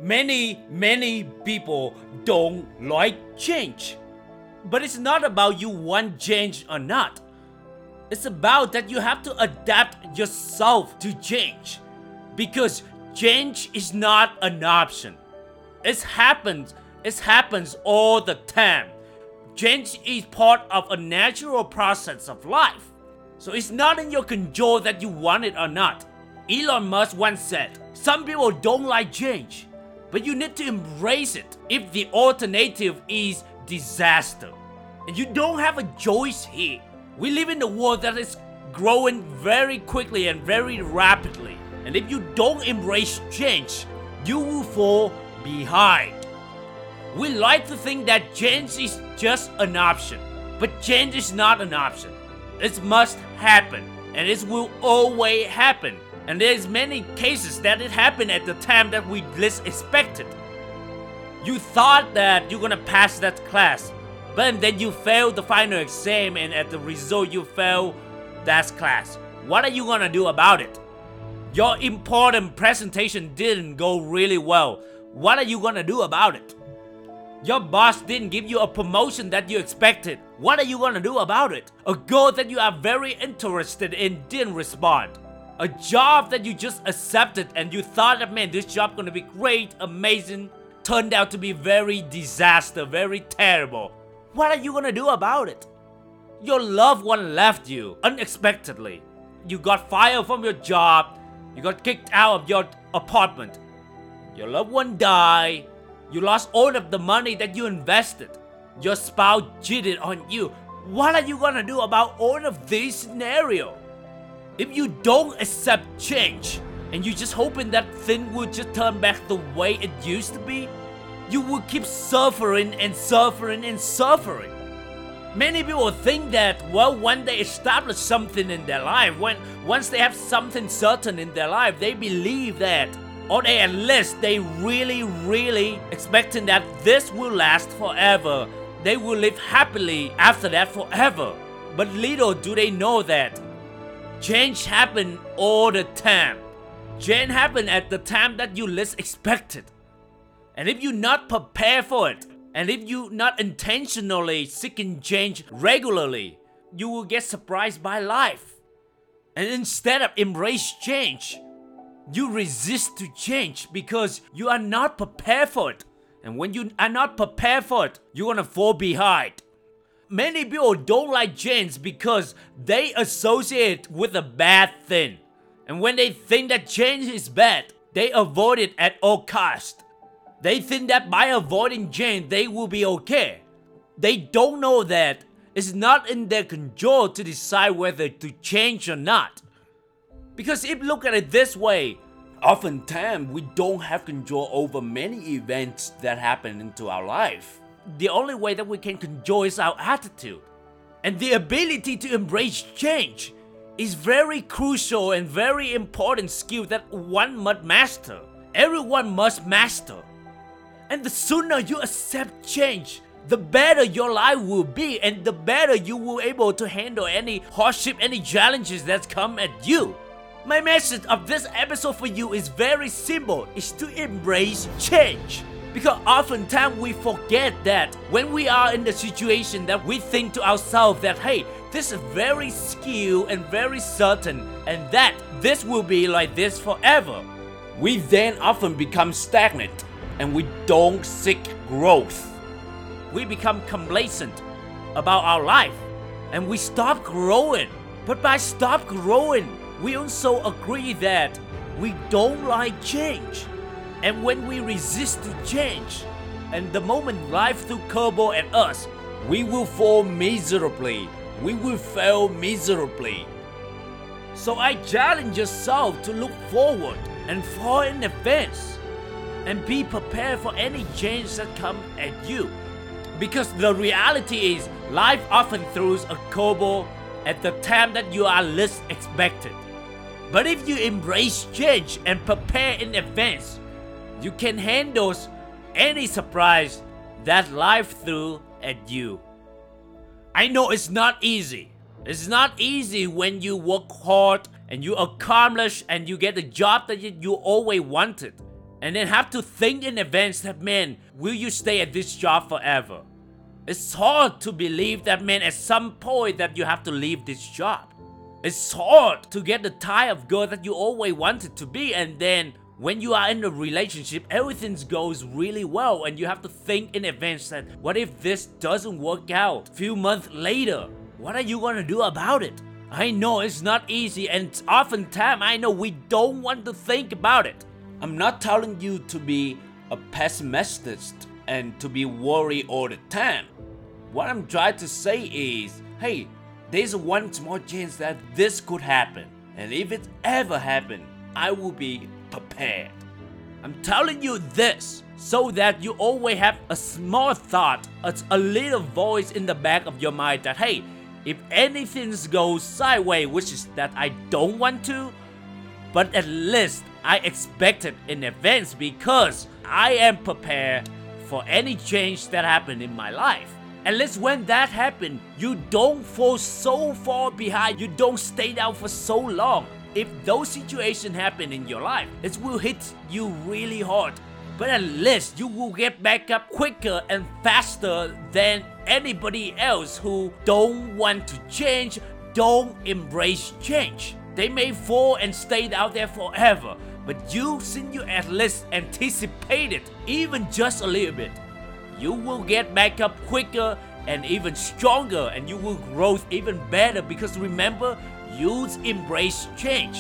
Many people don't like change. But it's not about you want change or not. It's about that you have to adapt yourself to change. Because change is not an option. It happens all the time. Change is part of a natural process of life. So it's not in your control that you want it or not. Elon Musk once said, some people don't like change, but you need to embrace it if the alternative is disaster. And you don't have a choice here. We live in a world that is growing very quickly and very rapidly. And if you don't embrace change, you will fall behind. We like to think that change is just an option, but change is not an option. It must happen, and it will always happen. And there's many cases that it happened at the time that we least expected. You thought that you're gonna pass that class, but then you failed the final exam, and as the result you failed that class. What are you gonna do about it? Your important presentation didn't go really well. What are you gonna do about it? Your boss didn't give you a promotion that you expected. What are you gonna do about it? A goal that you are very interested in didn't respond. A job that you just accepted and you thought that, man, this job gonna be great, amazing, turned out to be very disaster, very terrible. What are you gonna do about it? Your loved one left you unexpectedly. You got fired from your job. You got kicked out of your apartment. Your loved one died. You lost all of the money that you invested. Your spouse cheated on you. What are you gonna do about all of these scenarios? If you don't accept change and you're just hoping that things will just turn back the way it used to be, you will keep suffering and suffering and suffering. Many people think that, well, when they establish something in their life, once they have something certain in their life, they believe that, or they at least they really expecting that this will last forever. They will live happily after that forever. But little do they know that change happens all the time. Change happens at the time that you least expect it. And if you're not prepared for it, and if you're not intentionally seeking change regularly, you will get surprised by life. And instead of embrace change, you resist to change because you are not prepared for it. And when you are not prepared for it, you're gonna fall behind. Many people don't like change because they associate it with a bad thing. And when they think that change is bad, they avoid it at all costs. They think that by avoiding change, they will be okay. They don't know that it's not in their control to decide whether to change or not. Because if you look at it this way, oftentimes we don't have control over many events that happen into our life. The only way that we can control is our attitude. And the ability to embrace change is very crucial and very important skill that one must master. Everyone must master. And the sooner you accept change, the better your life will be, and the better you will be able to handle any hardship, any challenges that come at you. My message of this episode for you is very simple. It's to embrace change. Because oftentimes we forget that when we are in the situation that we think to ourselves that, hey, this is very skilled and very certain, and that this will be like this forever. We then often become stagnant and we don't seek growth. We become complacent about our life and we stop growing. But by stop growing, we also agree that we don't like change. And when we resist to change, and the moment life threw curveball at us, we will fall miserably. We will fail miserably. So I challenge yourself to look forward and fall in advance and be prepared for any change that comes at you. Because the reality is, life often throws a curveball at the time that you are least expected. But if you embrace change and prepare in advance, you can handle any surprise that life threw at you. I know it's not easy. It's not easy when you work hard and you accomplish and you get the job that you always wanted. and then have to think in advance that, man, will you stay at this job forever? It's hard to believe that, man, at some point that you have to leave this job. It's hard to get the type of girl that you always wanted to be, and then when you are in a relationship, everything goes really well, and you have to think in advance that, what if this doesn't work out? Few months later, what are you gonna do about it? I know it's not easy, and oftentimes I know we don't want to think about it. I'm not telling you to be a pessimist and to be worried all the time. What I'm trying to say is, hey, there's one small chance that this could happen, and if it ever happens, I will be prepared. I'm telling you this so that you always have a small thought, a little voice in the back of your mind that, hey, if anything goes sideways, which is that I don't want to, but at least I expect it in advance because I am prepared for any change that happen in my life. At least when that happens, you don't fall so far behind, you don't stay down for so long. If those situations happen in your life, it will hit you really hard. But at least you will get back up quicker and faster than anybody else who don't want to change, don't embrace change. They may fall and stay out there forever, but you, since you at least anticipate it, even just a little bit, you will get back up quicker and even stronger, and you will grow even better because remember, you embrace change.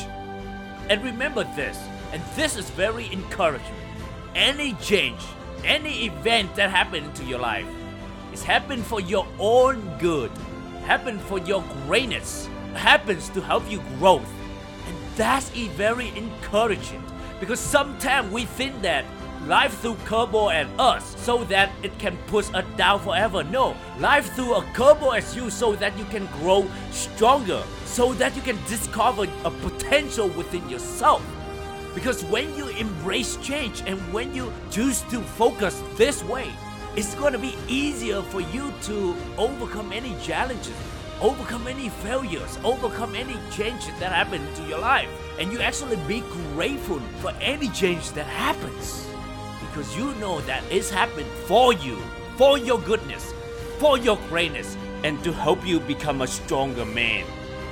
And remember this, and this is very encouraging. Any change, any event that happens into your life is happening for your own good, happen for your greatness, happens to help you grow. And that's very encouraging because sometimes we think that life threw curveball at us so that it can push us down forever. No, life threw a curveball at you so that you can grow stronger, so that you can discover a potential within yourself. Because when you embrace change and when you choose to focus this way, it's gonna be easier for you to overcome any challenges, overcome any failures, overcome any changes that happen into your life. And you actually be grateful for any change that happens. Because you know that it's happened for you, for your goodness, for your greatness, and to help you become a stronger man.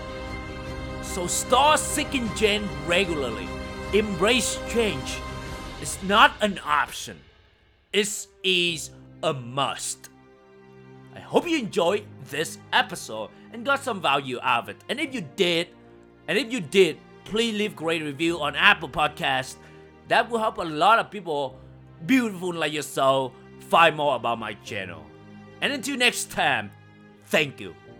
So start seeking change regularly. Embrace change. It's not an option. It is a must. I hope you enjoyed this episode and got some value out of it. And if you did, please leave a great review on Apple Podcasts. That will help a lot of people beautiful like yourself find more about my channel. And until next time, thank you.